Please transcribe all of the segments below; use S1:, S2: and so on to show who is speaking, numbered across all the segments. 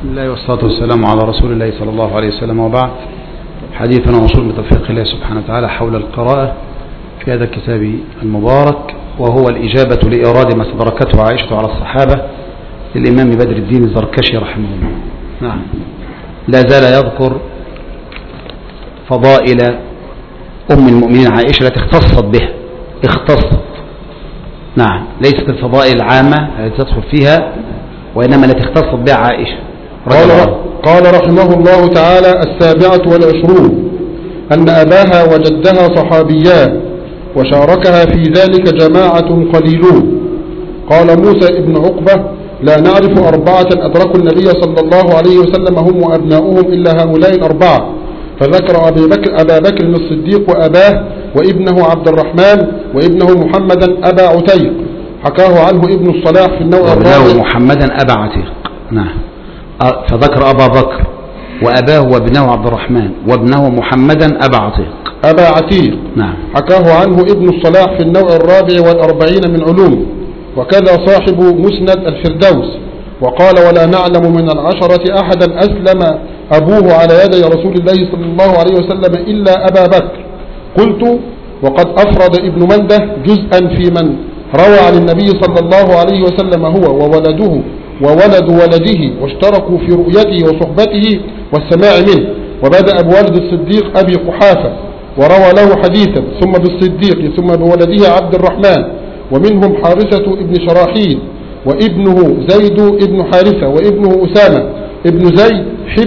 S1: بسم الله والصلاة والسلام على رسول الله صلى الله عليه وسلم، وبعد. حديثنا موصول بتوفيق الله سبحانه وتعالى حول القراءة في هذا الكتاب المبارك، وهو الإجابة لإيراد ما تدركته عائشة على الصحابة للإمام بدر الدين الزركشي رحمه الله. نعم، لا زال يذكر فضائل أم المؤمنين عائشة التي اختصت به، اختصت. نعم، ليست الفضائل العامة التي تدخل فيها، وإنما التي اختصت بها عائشة.
S2: قال رحمه الله تعالى: 27 أن أباها وجدها صحابيان، وشاركها في ذلك جماعة قليلون. قال موسى ابن عقبة: لا نعرف 4 أدركوا النبي صلى الله عليه وسلم هم وأبناؤهم إلا هؤلاء ال4. فذكر أبا بكر الصديق وأباه وابنه عبد الرحمن وابنه محمدا أبا عتيق، حكاه عنه ابن الصلاح في النوع الرابع.
S1: محمدا أبا عتيق. نعم، فذكر أبا بكر وأباه وابنه عبد الرحمن وابنه محمدا أبا عتيق. نعم،
S2: حكاه عنه ابن الصلاح في النوع الرابع والأربعين من علوم، وكذا صاحب مسند الفردوس. وقال: ولا نعلم من 10 أحدا أسلم أبوه على يدي رسول الله صلى الله عليه وسلم إلا أبا بكر. قلت: وقد أفرد ابن منده جزءا في من روى عن النبي صلى الله عليه وسلم هو وولده وولد ولده، واشتركوا في رؤيته وصحبته والسماع منه. وبدأ بولد الصديق أبي قحافة وروى له حديثا، ثم بالصديق، ثم بولده عبد الرحمن، ومنهم حارثة ابن شراحيل، وابنه زيد ابن حارثة، وابنه أسامة ابن زيد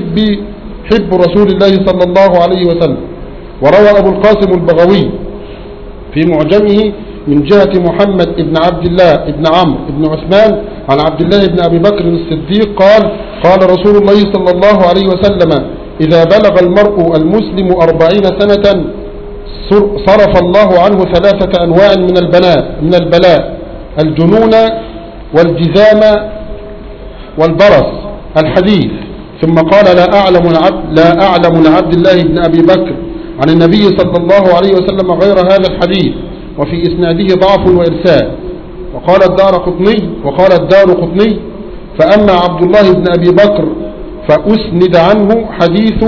S2: حب رسول الله صلى الله عليه وسلم. وروى أبو القاسم البغوي في معجمه من جهة محمد ابن عبد الله ابن عمرو ابن عثمان عن عبد الله ابن أبي بكر الصديق قال: قال رسول الله صلى الله عليه وسلم: إذا بلغ المرء المسلم 40 سنة صرف الله عنه 3 أنواع من البلاء: الجنون والجذام والبرص. الحديث. ثم قال: لا أعلم لعبد الله بن أبي بكر عن النبي صلى الله عليه وسلم غير هذا الحديث، وفي إسناده ضعف وإرسال. وقال الدار قطني: فأما عبد الله بن أبي بكر فأسند عنه حديث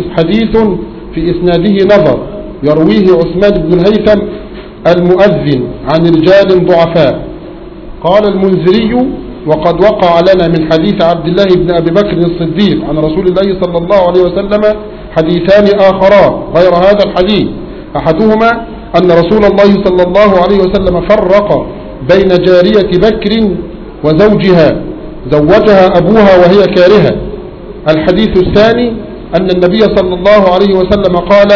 S2: في إسناده نظر، يرويه عثمان بن الهيثم المؤذن عن رجال ضعفاء. قال المنذري: وقد وقع لنا من حديث عبد الله بن أبي بكر الصديق عن رسول الله صلى الله عليه وسلم حديثان آخران غير هذا الحديث. أحدهما أن رسول الله صلى الله عليه وسلم فرق بين جارية بكر وزوجها زوجها أبوها وهي كارهة. الحديث الثاني أن النبي صلى الله عليه وسلم قال: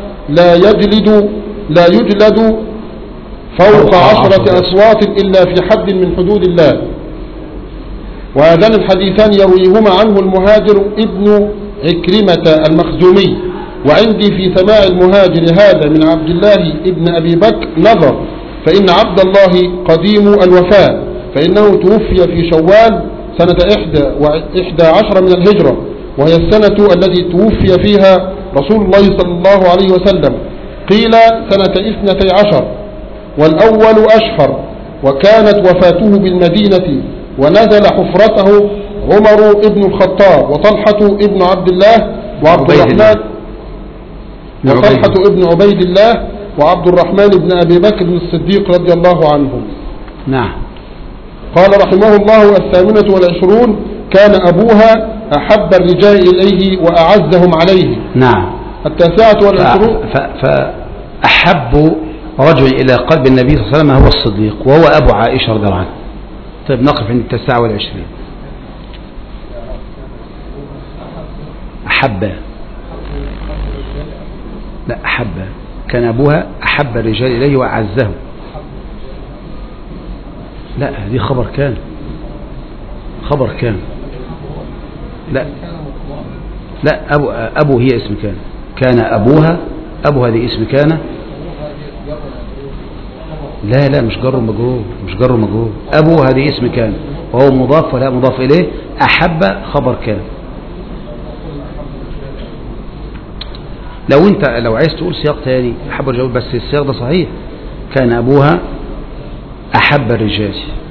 S2: لا يجلد فوق 10 أصوات إلا في حد من حدود الله. وهذان الحديثان يرويهما عنه المهاجر ابن عكرمة المخزومي. وعندي في سماع المهاجر هذا من عبد الله ابن أبي بكر نظر، فإن عبد الله قديم الوفاة، فإنه توفي في شوال سنة 11 من الهجرة، وهي السنة التي توفي فيها رسول الله صلى الله عليه وسلم. قيل سنة 12، والأول أشهر. وكانت وفاته بالمدينة، ونزل حفرته عمر ابن الخطاب وطلحة ابن عبد الله وعبد الرحمن وطلحة ابن عبيد الله وعبد الرحمن بن أبي بكر الصديق رضي الله عنهم.
S1: نعم.
S2: قال رحمه الله: 28 كان أبوها أحب الرجال إليه وأعزهم عليه.
S1: نعم.
S2: 29
S1: فأحب رجل إلى قلب النبي صلى الله عليه وسلم هو الصديق، وهو أبو عائشة رضي الله عنها. طيب، نقف عند 29. أحب كان أبوها أحب الرجال إليه وأعزه. لا، هذه خبر كان. لا، أبو هي اسم كان أبوها. أبو هذه اسم كان. لا، مش جر مجرور. أبو هذه اسم كان، وهو مضاف ولا مضاف إليه. أحب خبر كان. لو عايز تقول سياق تاني أحب الرجال، بس السياق ده صحيح. كان أبوها أحب الرجال.